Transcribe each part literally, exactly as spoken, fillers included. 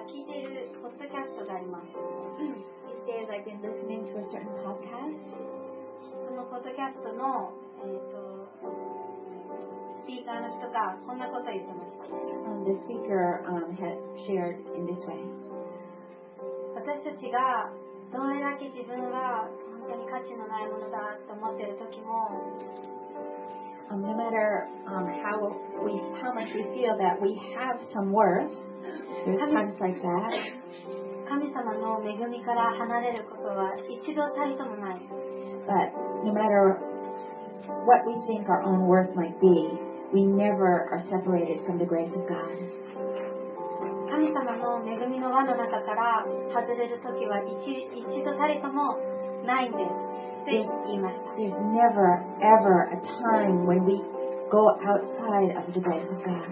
聞いているポッドキャストがあります。 These days I've been listening to a certain podcast. そのポッドキャストの、えー、とスピーカーの人がこんなことを言ってました。 Um, the speaker um, had shared in this way. 私たちがどれだけ自分は本当に価値のないものだと思っている時も、 Um, no matter um, how we, how much we feel that we have some worth, there's times like that. 神様の恵みから離れることは一度たりともない。 But no matter what we think our own worth might be, we never are separated from the grace of God. 神様の恵みの輪の中から外れる時は 一, 一度たりともないんですって言いました。 There's never, ever a time when we go outside of the grace of God.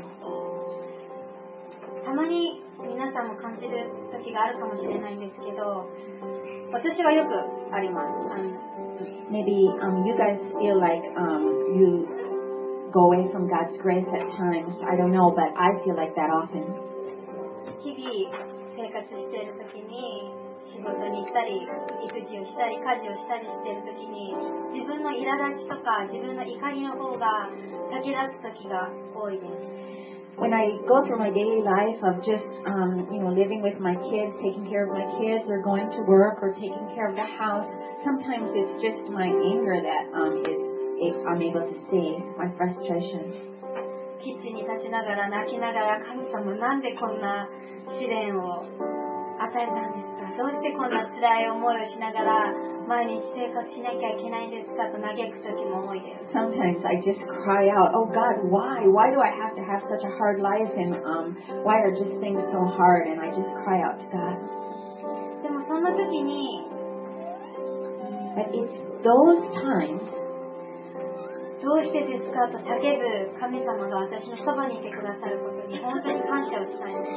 たまに皆さんも感じる時があるかもしれないんですけど、私はよくあります。 Maybe um, you guys feel like um, you go away from God's grace at times. I don't know, but I feel like that often. 日々生活している時に仕事に行ったり育児をしたり家事をしたりしている時に自分の苛立ちとか自分の怒りの方が先立つ時が多いです。 When I go through my daily life of just, um, you know, living with my kids, taking care of my kids, or going to work, or taking care of the house, sometimes it's just my anger that um, is, is I'm able to see, my frustration. キッチンに立ちながら泣きながら神様なんでこんな試練を与えたんですか、どうしてこんな辛い思いをしながら毎日生活しなきゃいけないんですかと嘆く時も多いです。 Sometimes I just cry out, oh God, why? Why do I have to have such a hard life? And um, why are just things so hard? And I just cry out to God. でもそんな時に But it's those times どうしてですかと叫ぶ神様が私のそばにいてくださることに本当に感謝をしたいんです。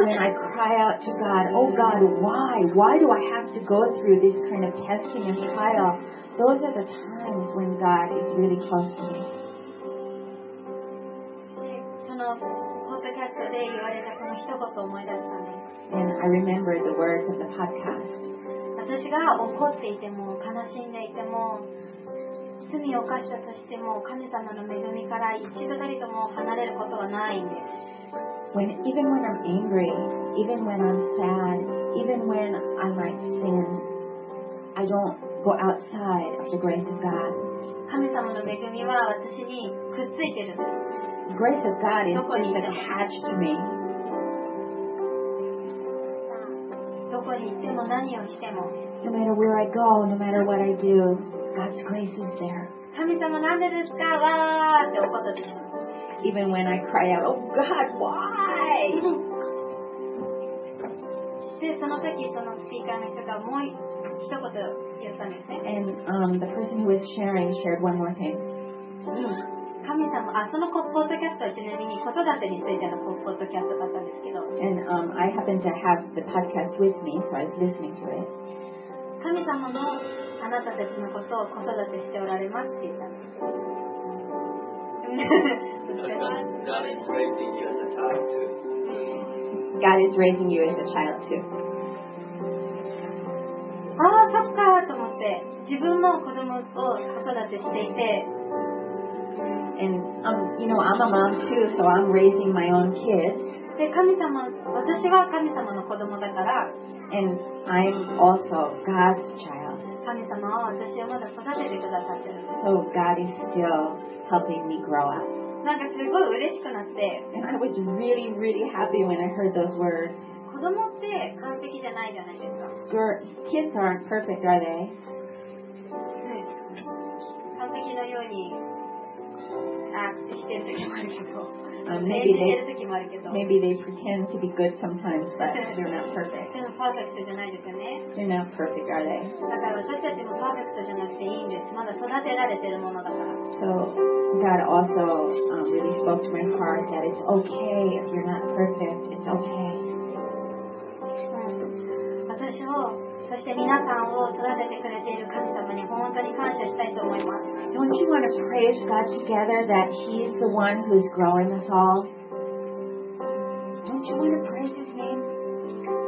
when I cry out to God, oh God, why? Why do I have to go through this kind of testing and trial? Those are the times when God is really close to me. そのポッドキャストで言われたこの一言を思い出したんです。 And I remember the words of the podcast. 私が怒っていても悲しんでいても罪を犯したとしても神様の恵みから一度たりとも離れることはないんです。 When, even when I'm angry, even when I'm sad, even when I might sin, I don't go outside of the grace of God. 神様の恵みは私にくっついてるんです。 The grace of God is どこに just 行っても attached to me. どこに行っても何をしても No matter where I go, no matter what I do, God's grace is there. 神様なんでですかわーって怒った時も Even when I cry out, oh God, why? でその時そのスピーカーの人がもう一言言ったんですね。 And um, the person who was sharing shared one more thing. 神様あそのポッドキャストはちなみに子育てについてのポッドキャストだったんですけど、 And um, I happened to have the podcast with me, so I was listening to it. 神様のあなたたちのことを子育てしておられますって言ったんです。 God is raising you as a child too. God is raising you as a child too. ああそっかと思って自分も子供を子育てしていて、 And um, you know, I'm a mom too, so I'm raising my own kids. で神様私は神様の子供だから And I'm also God's child. 神様は私をまだ育ててくださってるんです。 So God is still helping me grow up. なんかすごい嬉しくなって、 And I was really, really happy when I heard those words. 子供って完璧じゃないじゃないですか。 Your kids aren't perfect, are they? 完璧のようにアクトしてる時もあるけど、 Um, 演 maybe じて they る時もあるけど、 maybe they pretend to be good sometimes, but they're not perfect. でもパーフェクトじゃないですよね。 They're not perfect, are they? だから私たちもパーフェクトじゃなくていいんです。まだ育てられてるものだから。 So God also um, really spoke to my heart that it's okay if you're not perfect. It's okay. 私をそして皆さんを育ててくれている神様に本当に感謝したいと思います。 Don't you want to praise God together that He's the one who's growing us all? Don't you want to praise His name?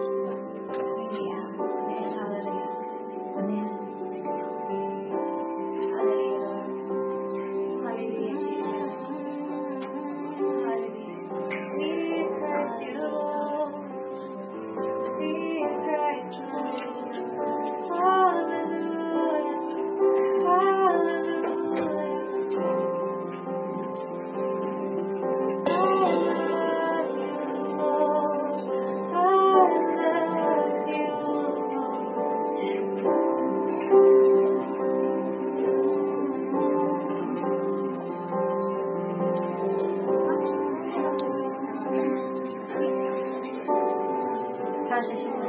感謝します。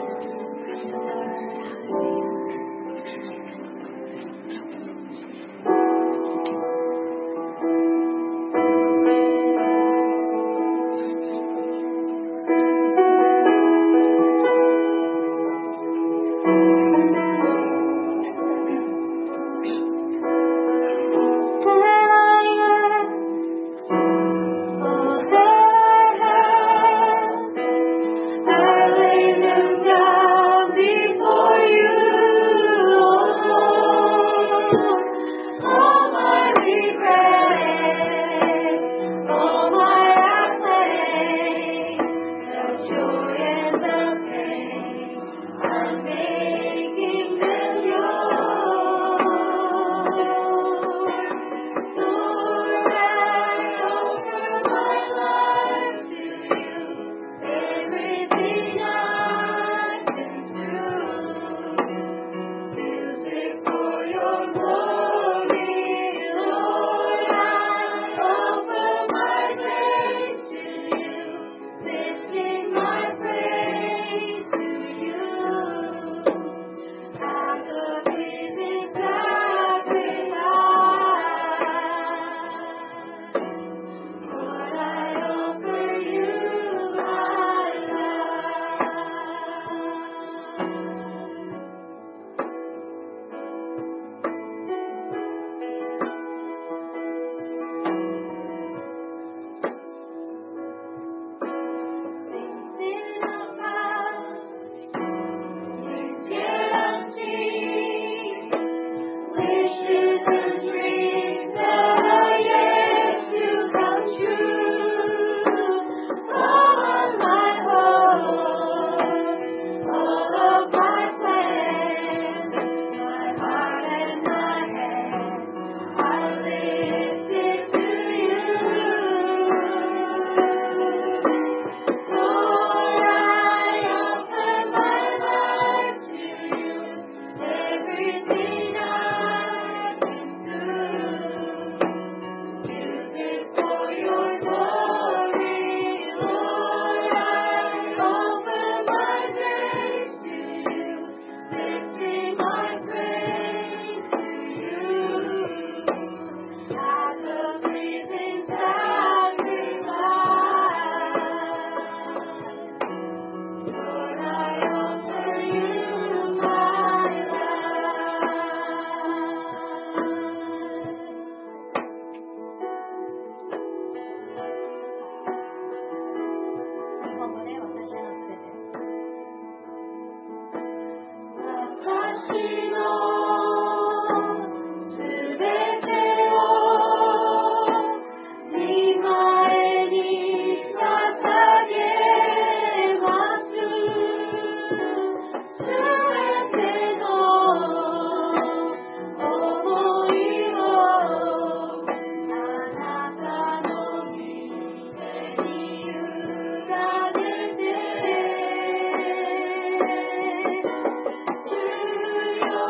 Thank you.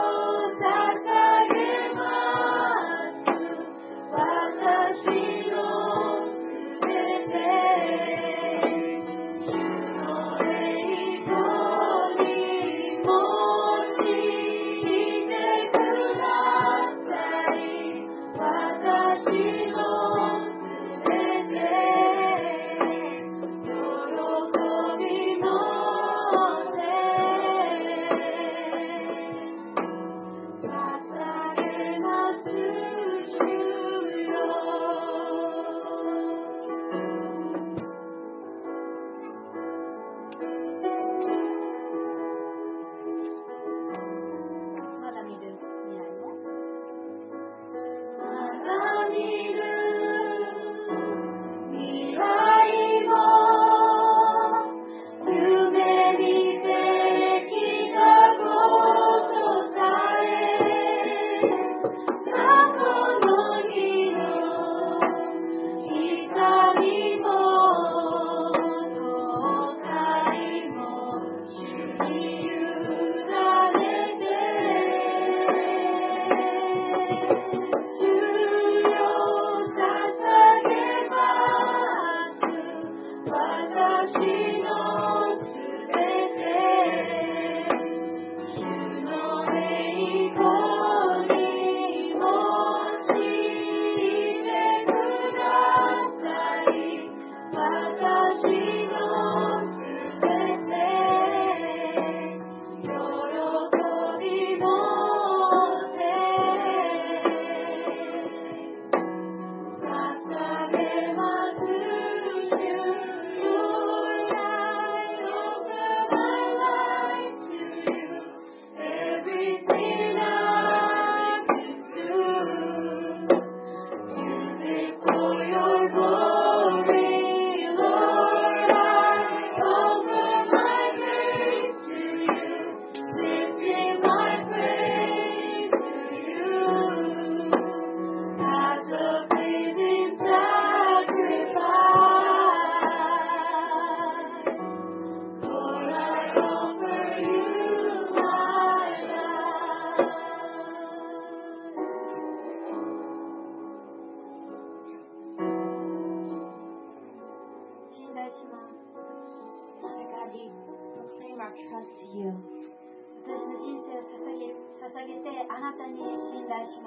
we proclaim our trust to you. 私の人生を捧げ、捧げてあなたに信頼します。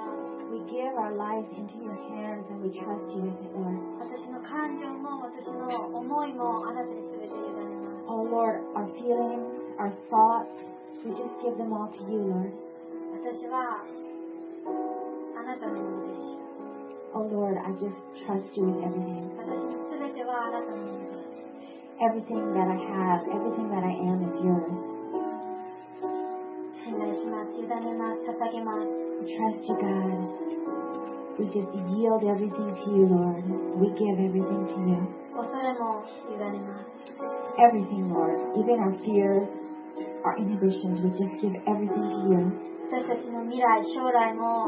We give our lives into your hands and we trust you with it, Lord. 私の感情も私の思いもあなたに全て委ねます。 Oh Lord, our feelings, our thoughts, we just give them all to you, Lord. 私はあなたのものです。 Oh Lord, I just trust you with everything. 私の全てはあなたのものです。 Everything that I have, everything that I am is yours. 信頼します。委ねます。捧げます。 We trust you, God. We just yield everything to you, Lord. We give everything to you. 恐れも委ねます。 Everything, Lord. Even our fears, our inhibitions, we just give everything to you. 私たちの未来、将来も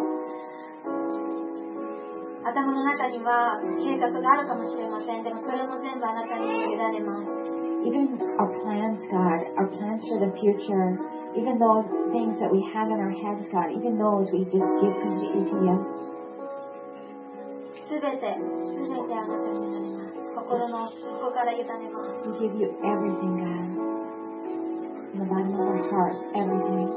頭の中には計画があるかもしれません。でもそれも全部あなたに委ねます。 Even our plans, God, our plans for the future, even those things that we have in our heads, God, even those we just give completely to you. すべて、すべてあなたに委ねます。心の底から委ねます。 We give you everything, God. In the bottom of our hearts, everything.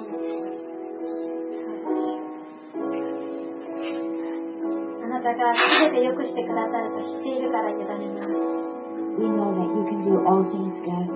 あなたがすべて良くしてくださると知っているから委ねます。 We know that you can do all things good.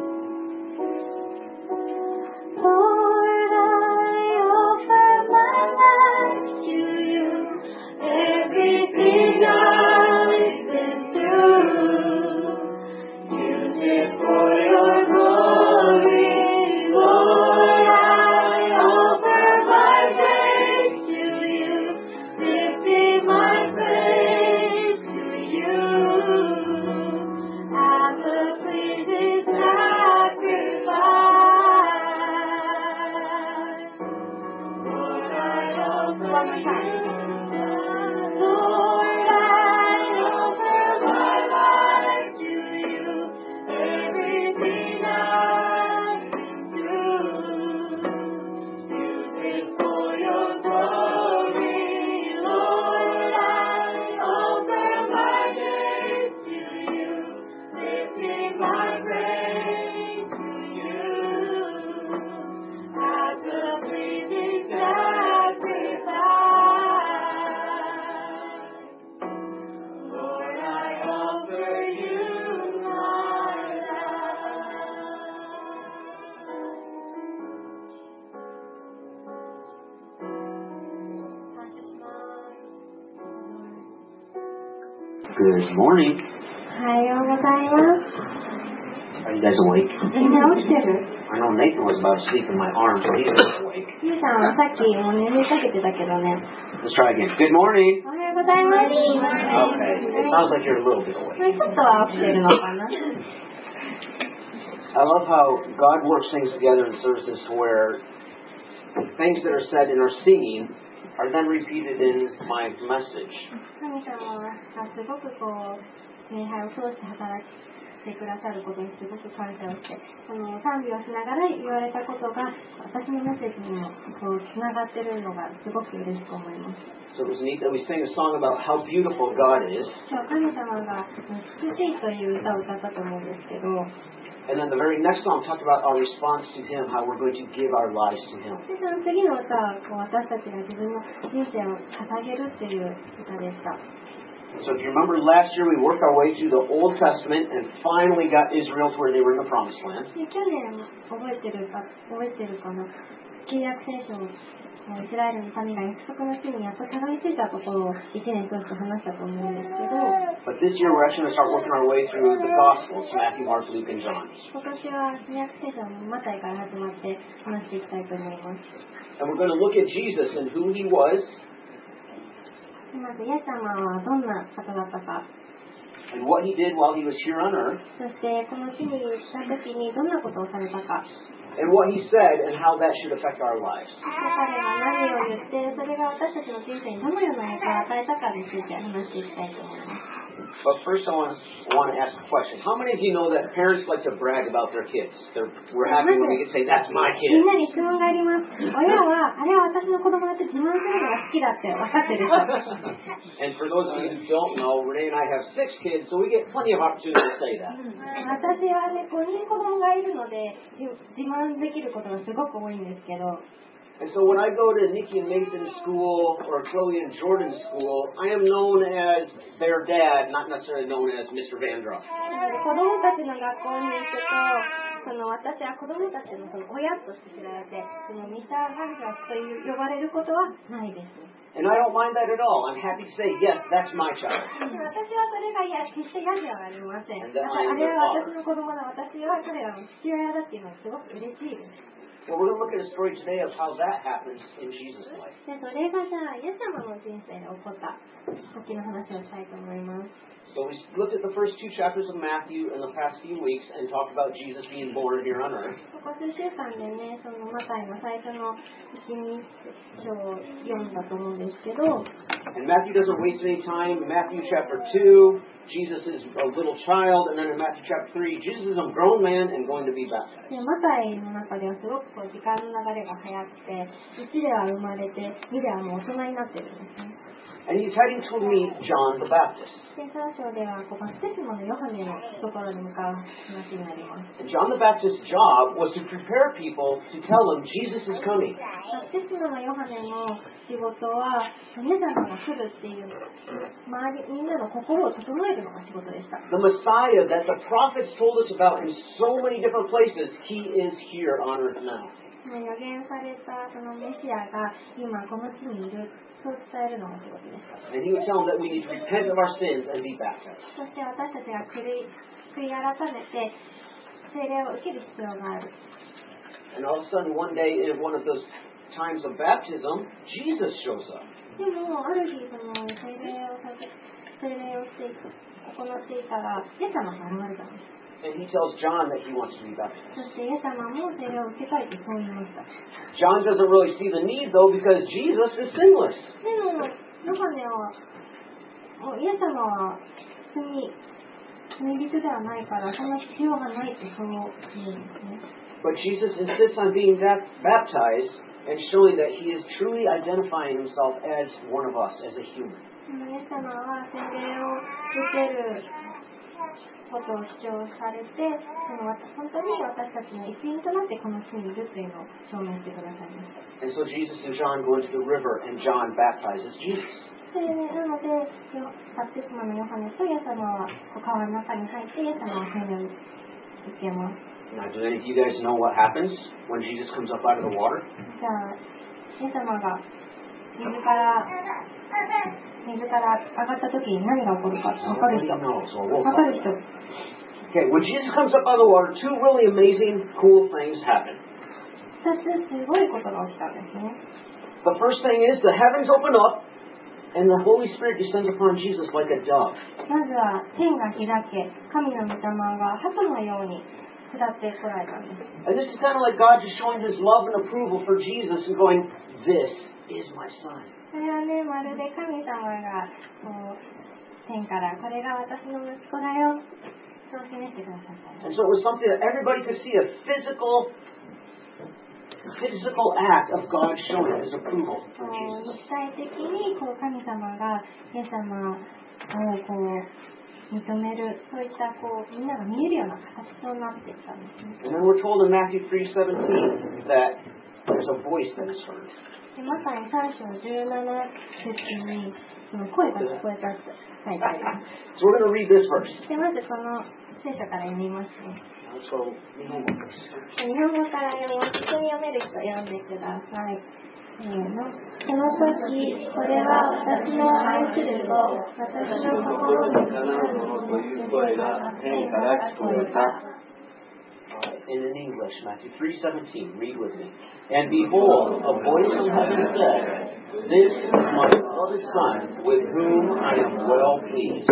Lord, I offer my life to you. Everything I've been through, use it for your glory. Lord, I offer my praise to you, lifting my praise to you as a pleasing sacrifice. Lord, I offer One more time. Lord, I offer my life to you. Everything I've been through, use it for your glory. Lord, I offer my days to you, lifting my praise to you as a pleasing sacrifice. Lord, I offer you my life. 感謝します。 Good morning. おはようございます。 Are you guys awake? みんな起きてる？ I know Nathan was about to sleep in my arms, so he's awake. ゆうさんはさっきもう眠りかけてたけどね。 Let's try again. Good morning. おはようございます。 Okay. It sounds like you're a little bit awake. ちょっとは起きてるのかな。 I love how God works things together in services to where things that are said in our singing are then repeated in my message. 神様がすごくこう礼拝を通して働いてくださることにすごく感謝をして、この賛美をしながら言われたことが私のメッセージにもこうつながってるのがすごく嬉しく思います。 So it was neat that we sang a song about how beautiful God is. 今日神様が美しいという歌を歌ったと思うんですけど、 And then the very next song talked about our response to Him, how we're going to give our lives to Him. でその次の歌はこう私たちが自分の人生を捧げるっていう歌でした。 So if you remember last year, we worked our way through the Old Testament and finally got Israel to where they were in the Promised Land. で去年覚えてるか覚えてるかな、契約聖書をイスラエルの民が約束の地にやっとたどり着いたところを一年通して話したと思うんですけど、 But this year, we're actually going to start working our way through the Gospels, Matthew, Mark, Luke, and John. 今年は新約聖書のマタイから始まって話していきたいと思います。 And we're going to look at Jesus and who He was, まずイエス様はどんな方だったか、 and what He did while He was here on earth, そしてこの地に来た時にどんなことをされたか、 and what He said and how that should affect our lives. 彼は何を言って、それが私たちの人生にどのような影響を与えたかについて話していきたいと思います。 But first I want to, want to ask a question. How many of you know that parents like to brag about their kids? They're, we're happy when we can say, that's my み kid. んなに質問があります。親は、あれは私の子供だって自慢するのが好きだって分かってるでしょ。 And for those of you who don't know, Renee and I have six kids, so we get plenty of opportunity to say that. 私はね、ごにん子供がいるので、自慢できることがすごく多いんですけど、 And so when I go to Nikki and Nathan's school or Chloe and Jordan's school, I am known as their dad, not necessarily known as Mister Vandross. 子供たちの学校に行くと、その私は子供たちのその親として知られて、そのミスター・ハンガスという呼ばれることはないです。 And I don't mind that at all. I'm happy to say, yes, that's my child. 私はそれがいや決して嫌ではありません。 And that あ I am れ their は father. 私の子供だ、私は彼らの父親だっていうのはすごく嬉しいです。 Well, we're going to look at a story today of how that happens in Jesus' life. でそれがじゃあ、イエス様の人生で起こった時の話をしたいと思います。 So we looked at the first two chapters of Matthew in the past few weeks and talked about Jesus being born here on earth. ここ数週間でね、そのマタイの最初のいち、に章を読んだと思うんですけど、 And Matthew doesn't waste any time. Matthew chapter two, Jesus is a little child. And then in Matthew chapter three, Jesus is a grown man and going to be baptized. でマタイの中ではすごくこう時間の流れが早くて、いちでは生まれて、にではもう大人になってるんですね。 And he's heading to meet John the Baptist. でさん章ではこうバプテスマのヨハネのところに向かう話になります。 And John the Baptist's job was to prepare people to tell them Jesus is coming. バプテスマのヨハネの仕事は、イエス様が来るっていう、周りみんなの心を整えるのが仕事でした。 The Messiah that the prophets told us about in so many different places, he is here on earth now. 予言されたそのメシアが今この地にいる、そう伝えるのが仕事でした。 And he would tell them that we need to repent of our sins and be baptized. そして私たちが悔い、悔い改めて聖霊を受ける必要がある。 And all of a sudden, one day in one of those times of baptism, Jesus shows up. でもある日その聖霊をさせ聖霊をして行っていたらイエス様が現れたんです。 And he tells John that he wants to be baptized. そしてイエス様も聖霊を受けたいとそう言いました。 John doesn't really see the need, though, because Jesus is sinless. でもヨハネはもうイエス様は罪罪人ではないからそんな必要がないとそう言うんですね。 But Jesus insists on being bap- baptized and showing that he is truly identifying himself as one of us, as a human. イエス様は洗礼を受けることを主張されて、その本当に私たちの一員となってこの地にいるというのを証明してくださいました。 And so Jesus and John go into the river, and John baptizes Jesus. でなので、バプテスマのヨハネとイエス様は川の中に入ってイエス様は洗礼を受けます。 Now, do any of you guys know what happens when Jesus comes up out of the water? じゃあ、イエス様が水から水から上がった時に何が起こるか分かる人。 Nobody knows. Well, we'll 分かる talk. 人。 Okay, when Jesus comes up out of the water, two really amazing, cool things happen. 二つすごいことが起きたんですね。 The first thing is the heavens open up, and the Holy Spirit descends upon Jesus like a dove. まずは天が開け、神の御霊が鳩のように下ってこられたんです。 And this is kind of like God just showing his love and approval for Jesus and going, this is my son. それはね、まるで神様がこう天からこれが私の息子だよ、そう示してくださったんです。 And so it was something that everybody could see, a physical, physical act of God showing his approval for こう Jesus. 肉体的にこう神様がイエス様をこう認める、そういったこうみんなが見えるような形となっていったんですね。 And then we're told in Matthew three seventeen that there's a voice that is heard. でまさにさん章じゅうなな節にその声が聞こえたって書いてあります。 So we're going to read this verse. でまずこの聖書から読みますね。 Let's go. 日本語から読みます。普通に読める人読んでください。せーの。その時、これは私の愛する子、私の心にあるものという声が天から聞こえた。 And in English, Matthew three seventeen, read with me. And behold, a voice from heaven said, this is my beloved Son, with whom I am well pleased.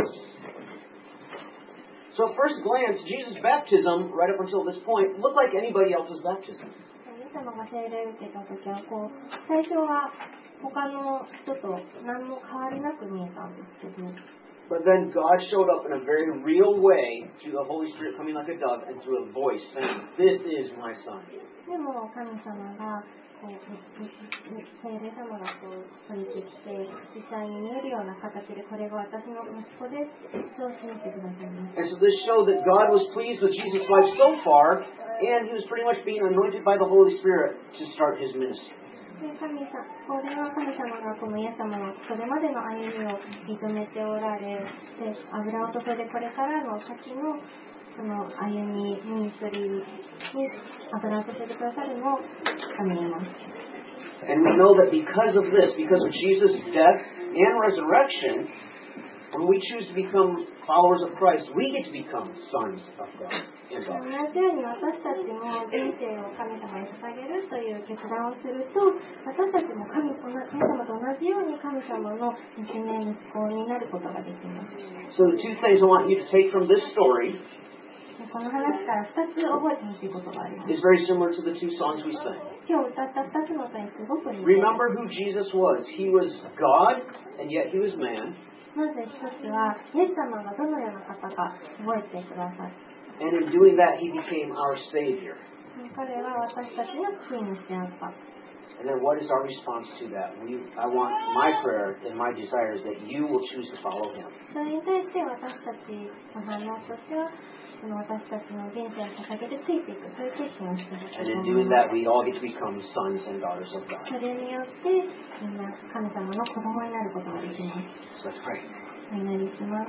So at first glance, Jesus' baptism, right up until this point, looked like anybody else's baptism. イエス様が聖霊を受けた時はこう最初は他の人と何も変わりなく見えたんですけど。 But then God showed up in a very real way through the Holy Spirit coming like a dove and through a voice saying, "This is my son." でも神様がこう聖霊様がこう降りてきて実際に見えるような形でこれが私の息子ですそう示してくださいます。 And so this showed that God was pleased with Jesus' life so far, and he was pretty much being anointed by the Holy Spirit to start his ministry. で神様これは神様がこのイエス様のそれまでの歩みを認めておられで油を注いでこれからの先のその歩みミニストリーに油を注いでくださるのを神に言います。 And we know that because of this, because of Jesus' death and resurrection, when we choose to become followers of Christ, we get to become sons of God and 同 daughters. じように私たちも人生を神様に捧げるという決断をすると私たちも神様と同じように神様の娘息子になることができます。 So the two things I want you to take from this story この話からふたつ覚えてほしいことがあります。 is very similar to the two songs we sang. 今日歌ったふたつの歌にすごく似ている。 Remember who Jesus was. He was God, and yet he was man. まず一つはイエス様がどのような方か覚えてください。 And in doing that, he became our Savior. 彼は私たちの救い主であった。 And then what is our response to that? We, I want my prayer and my desire is that you will choose to follow him. それに対して私たちの反応としてはその私たちの人生を捧げてついていくそういう決心をしてほしい And と in 思い doing ます。 that, we all get to become sons and daughters of God. それによってみんな神様の子供になることができます。 So let's pray. お祈りします。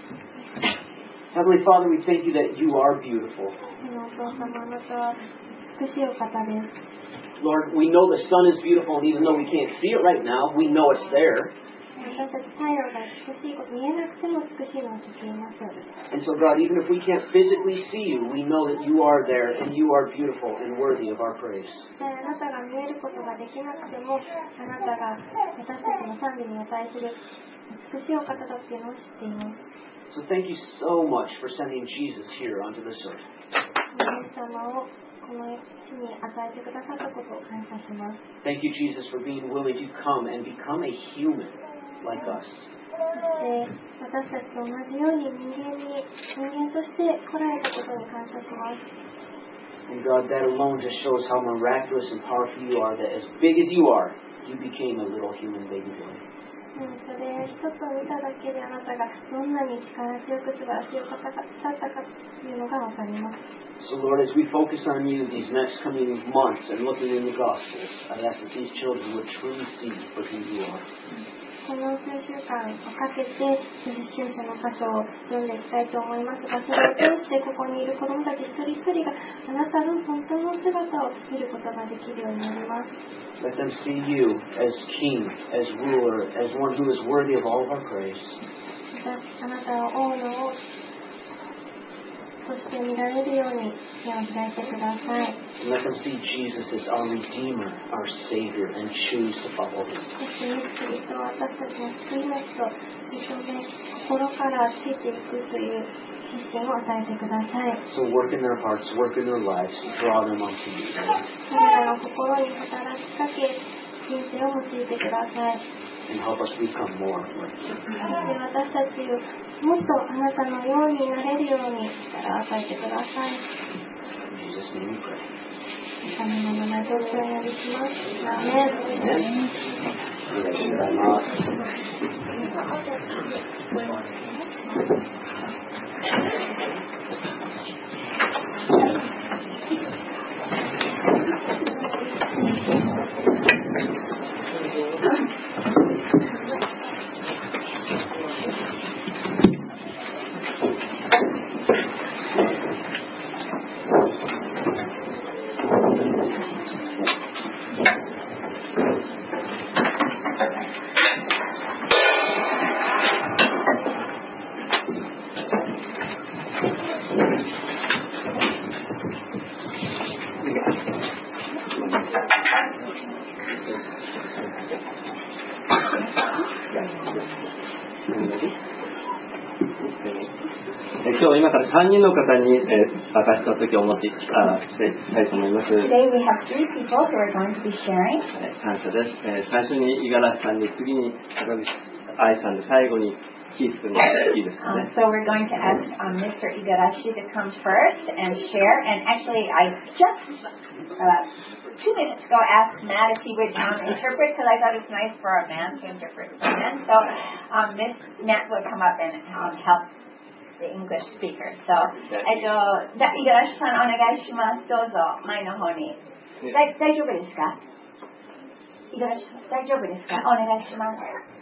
Heavenly Father, we thank you that you are beautiful. 天のお父様あなたは美しいお方です。 Lord, we know the sun is beautiful, and even though we can't see it right now, we know it's there. 私たち太陽が美しいこと見えなくても美しいのを知っています。 And so, God, even if we can't physically see you, we know that you are there, and you are beautiful and worthy of our praise. あなたが見えることができなくてもあなたが私たちの賛美に値する美しいお方だっていうのを知っています。 So thank you so much for sending Jesus here onto this earth. イエス様をこの地に与えてくださったことを感謝します。 Thank you, Jesus, for being willing to come and become a human like us. そして私たちと同じように人間に人間として来られたことに感謝します。 And God, that alone just shows how miraculous and powerful you are, that as big as you are, you became a little human baby boy. それ一つを見ただけであなたがどんなに力強く素晴らしいお方だったかというのが分かります。 So Lord, as we focus on you these next coming months and looking in the Gospels, I ask that these children would truly see for who you are. この数週間をかけて聖書の箇所を読んでいきたいと思いますが、それを通してここにいる子どもたち一人一人があなたの本当の姿を見ることができるようになります。 Let them see you as King, as ruler, as one who is worthy of all of our praise. あなたを王の王として見られるように目を開いてください。 And let them see Jesus as our Redeemer, our Savior, and choose to follow him. そしてイエス・キリストは私たちの救い主と認め心からついていくという決心を与えてください。 So work in their hearts, work in their lives, draw them unto you. 彼らの心に働きかけ人生を用いてください。 And help us become more like you. そして私たちをもっとあなたのようになれるように力を与えてください。 In Jesus' name we pray. 神の名前でお祈りします。アーメン。 Amen. お願いします。 今日今からさんにんの方に、えー、私の時をお持ちあしていきたいと思います。 Today we have three people who are going to be sharing. えー感謝です、えー。最初に五十嵐さんに、次に高口愛さんで、最後にキース君がいいですか Um, ね。 so we're going to ask um, Mister Igarashi to come first and share. And actually, I just uh, two minutes ago asked Matt if he would um, interpret because I thought it was nice for a man to interpret for men. So um, Miss Matt will come up and um, help the English speaker. So, えっと、じゃあ、五十嵐さんお願いします。どうぞ、前の方に。だ大丈夫ですか？五十嵐さん、大丈夫ですか？お願いします。